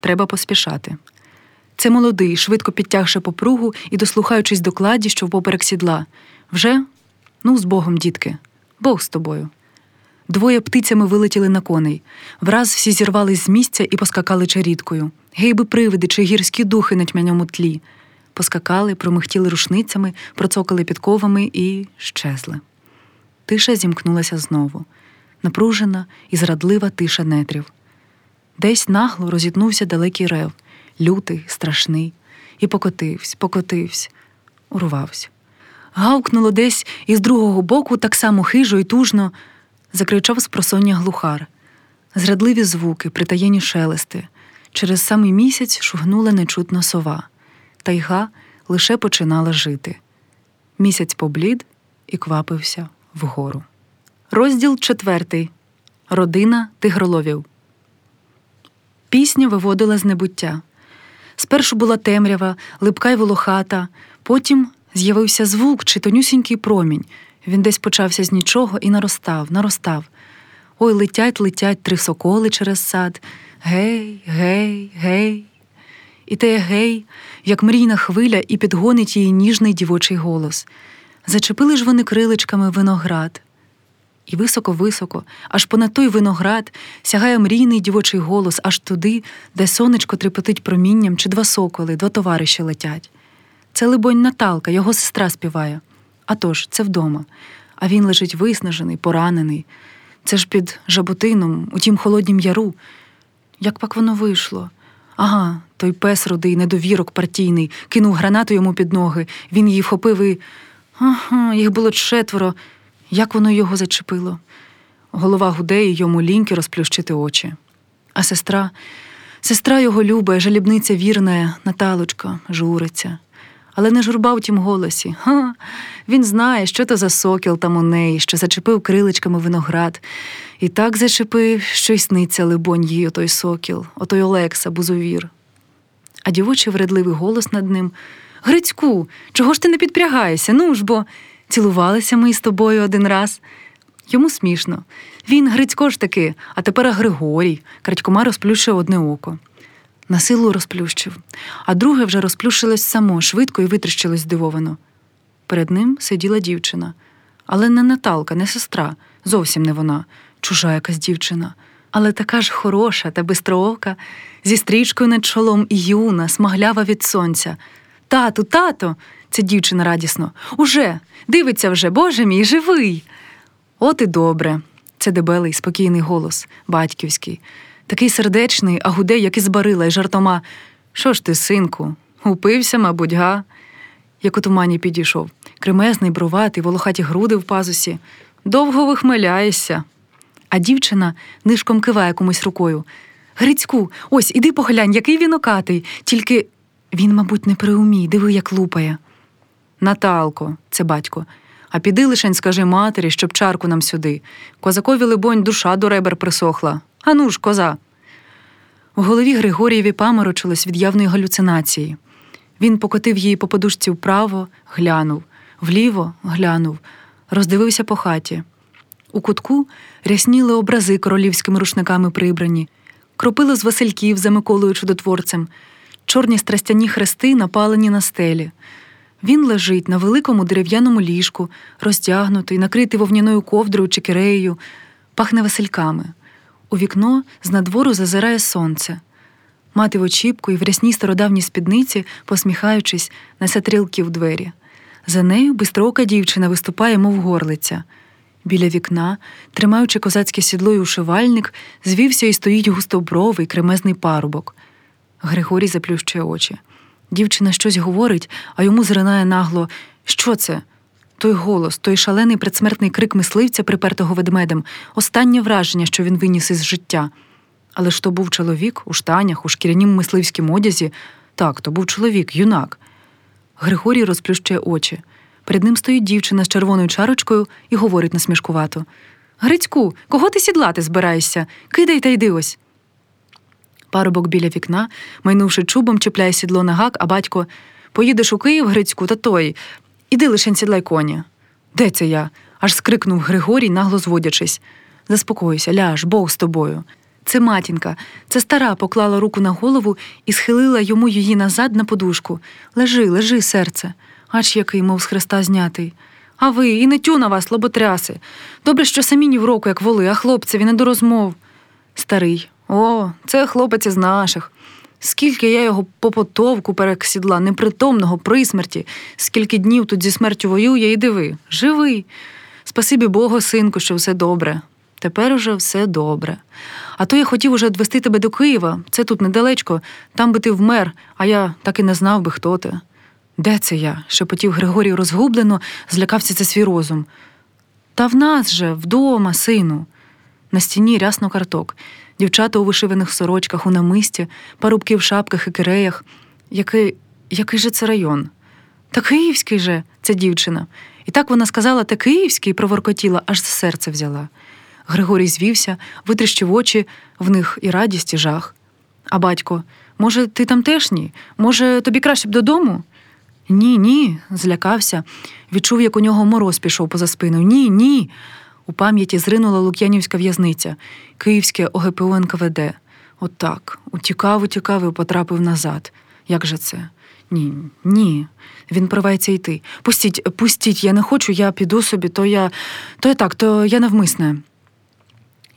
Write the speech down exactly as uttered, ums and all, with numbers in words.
Треба поспішати. Це молодий, швидко підтягши попругу і дослухаючись до кладі, що впоперек сідла. Вже? Ну, з Богом, дітки. Бог з тобою. Двоє птицями вилетіли на коней. Враз всі зірвались з місця і поскакали чарідкою. Гей би привиди чи гірські духи на тьмяному тлі. Поскакали, промихтіли рушницями, процокали підковами і щезли. Тиша зімкнулася знову. Напружена і зрадлива тиша нетрів. Десь нагло розітнувся далекий рев, лютий, страшний, і покотивсь, покотивсь, урвавсь. Гавкнуло десь із другого боку так само хижо і тужно, закричав спросоння глухар. Зрадливі звуки, притаєні шелести. Через самий місяць шугнула нечутно сова. Тайга лише починала жити. Місяць поблід і квапився вгору. Розділ четвертий. Родина тигроловів. Пісня виводила з небуття. Спершу була темрява, липка й волохата, потім з'явився звук чи тонюсінький промінь. Він десь почався з нічого і наростав, наростав. Ой, летять, летять три соколи через сад. Гей, гей, гей. І те гей, як мрійна хвиля, і підгонить її ніжний дівочий голос. Зачепили ж вони крилечками виноград. І високо-високо, аж понад той виноград, сягає мрійний дівочий голос аж туди, де сонечко трепетить промінням, чи два соколи, два товариші летять. Це, либонь, Наталка, його сестра співає. А тож, це вдома. А він лежить виснажений, поранений. Це ж під Жаботином, у тім холоднім яру. Як пак воно вийшло? Ага, той пес рудий, недовірок партійний, кинув гранату йому під ноги, він її вхопив і... Ага, їх було четверо. Як воно його зачепило? Голова гуде, і йому ліньки розплющити очі. А сестра? Сестра його любить, жалібниця вірна, Наталочка, журиться. Але не журба в тім голосі. Ха! Він знає, що то за сокіл там у неї, що зачепив крилечками виноград. І так зачепив, що й сниться, либонь, їй отой сокіл, отой Олекса, бузовір. А дівочий вредливий голос над ним: «Грицьку, чого ж ти не підпрягаєшся? Ну ж бо, цілувалися ми із тобою один раз». Йому смішно. Він Грицько ж таки, а тепер Григорій. Крадькома розплющив одне око. На силу розплющив. А друге вже розплющилось само, швидко і витріщилось здивовано. Перед ним сиділа дівчина. Але не Наталка, не сестра. Зовсім не вона. Чужа якась дівчина. Але така ж хороша та бистроока, зі стрічкою над чолом і юна, смаглява від сонця. «Тату, тато!» – це дівчина радісно. «Уже! Дивиться вже, Боже мій, живий!» «От і добре!» – це дебелий, спокійний голос, батьківський. Такий сердечний, а гуде, як із барила, й жартома: «Що ж ти, синку, упився, мабуть, га?» Як у тумані підійшов. Кремезний, броватий, волохаті груди в пазусі. «Довго вихмеляєшся!» А дівчина нишком киває комусь рукою. «Грицьку, ось, іди поглянь, який він окатий, тільки він, мабуть, не при умі, диви, як лупає». «Наталко», – це батько, «а піди лишень скажи матері, щоб чарку нам сюди. Козакові, либонь, душа до ребер присохла. Ану ж, коза!» У голові Григорієві паморочилось від явної галюцинації. Він покотив її по подушці вправо, глянув, вліво глянув, роздивився по хаті. У кутку рясніли образи королівськими рушниками прибрані, кропило з васильків за Миколою Чудотворцем, чорні страстяні хрести напалені на стелі. Він лежить на великому дерев'яному ліжку, розтягнутий, накритий вовняною ковдрою чи киреєю, пахне васильками. У вікно з надвору зазирає сонце. Мати в очіпку і в рясній стародавній спідниці, посміхаючись, несе трілки в двері. За нею бистроока дівчина виступає, мов горлиця. Біля вікна, тримаючи козацьке сідло й ушивальник, звівся і стоїть густобровий, кремезний парубок. Григорій заплющує очі. Дівчина щось говорить, а йому зринає нагло: «Що це?» Той голос, той шалений предсмертний крик мисливця, припертого ведмедем, останнє враження, що він виніс із життя. Але ж то був чоловік у штанях, у шкірянім мисливськім одязі. Так, то був чоловік, юнак. Григорій розплющує очі. Перед ним стоїть дівчина з червоною чарочкою і говорить насмішкувато: «Грицьку, кого ти сідлати збираєшся? Кидай та йди ось». Парубок біля вікна, майнувши чубом, чіпляє сідло на гак, а батько: «Поїдеш у Київ, Грицьку, та той. Іди лишень сідлай коні». «Де це я?» – аж скрикнув Григорій, нагло зводячись. «Заспокойся, ляж, Бог з тобою». Це матінка, це стара поклала руку на голову і схилила йому її назад на подушку. Лежи, лежи, серце. Ач який, мов з хреста знятий. А ви, і не тю на вас, лоботряси. Добре, що самі ні в року, як воли, а хлопцеві не до розмов. Старий. О, це хлопець із наших. Скільки я його по потовку пересідла, непритомного, при смерті. Скільки днів тут зі смертю воює, і диви. Живий. Спасибі Богу, синку, що все добре. Тепер уже все добре. А то я хотів уже відвести тебе до Києва. Це тут недалечко. Там би ти вмер, а я так і не знав би, хто ти. Де це я? Шепотів Григорій розгублено, злякався це свій розум. Та в нас же, вдома, сину. На стіні рясно карток. Дівчата у вишиваних сорочках, у намисті, парубки в шапках і киреях. Який, який же це район? Та київський же, це дівчина. І так вона сказала, та київський, проворкотіла, аж за серце взяла. Григорій звівся, витріщив очі, в них і радість, і жах. А батько, може, ти там теж ні? Може, тобі краще б додому? Ні, ні, злякався. Відчув, як у нього мороз пішов поза спиною. Ні, ні. У пам'яті зринула Лук'янівська в'язниця, Київське о ге пе о ен ка ве де. От так, утікав, утікав і потрапив назад. Як же це? Ні, ні. Він поривається йти. Пустіть, пустіть, я не хочу, я піду собі, то я... То я так, то я навмисне.